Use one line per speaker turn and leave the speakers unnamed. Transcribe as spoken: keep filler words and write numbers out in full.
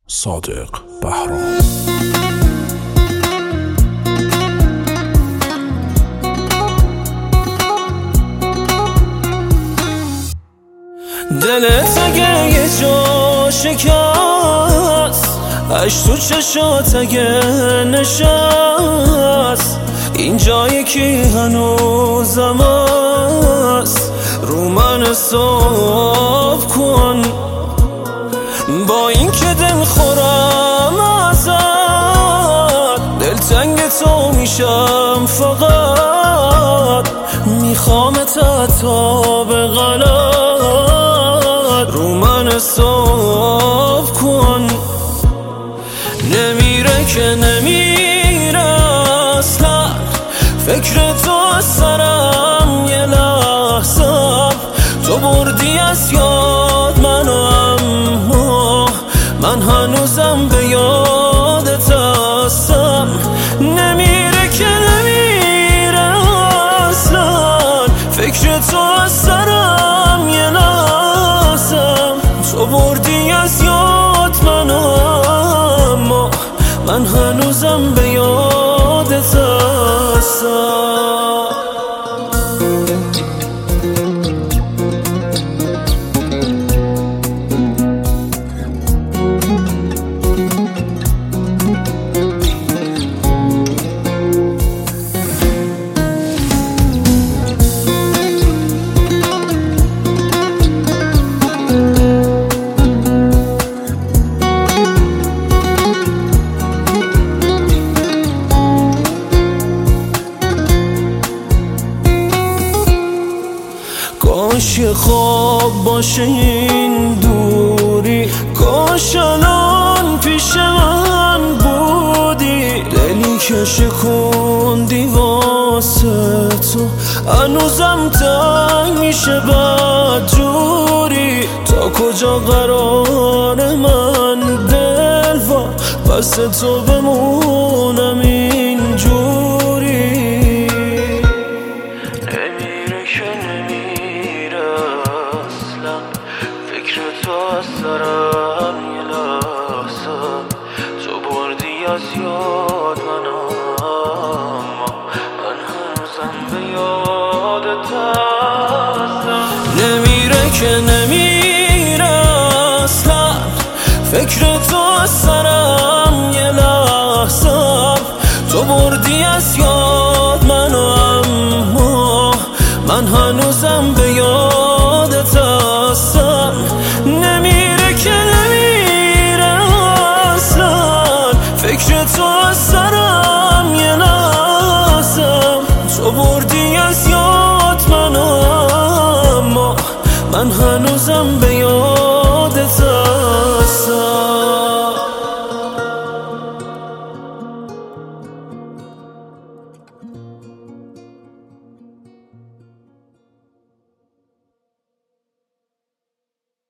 صادق بهرام.
دلت اگه یه جا شکست، اش تو چشات اگه نشست، این جایی که هنوزم است، رو من حساب کن. با این که دل خورم ازت، دلتنگ تو میشم، فقط میخوامت تا به غلط، رو من حساب کن. نمیره که نمیره اصلا، فکر تو از سرم یه لحظه، تو بردی از یاد منو، اما من هنوزم به یادت هستم. نمیره که نمیره اصلا، فکر تو از سرم یه لحظه، تو بردی از یاد منو، اما من هنوزم به یادت هستم. کاش یه خواب باشه این دوری، کاش الان پیش من بودی. دلی که شکوندی واسه تو، هنوزم تنگ میشه بدجوری. تا کجا قرار من دلوا، پس تو بمونم اینجوری. فکر تو از سرم یه لحظه، تو بردی از یاد منو، اما من هنوزم به یادت هستم. نمیره که نمیره اصلا، فکر تو از سرم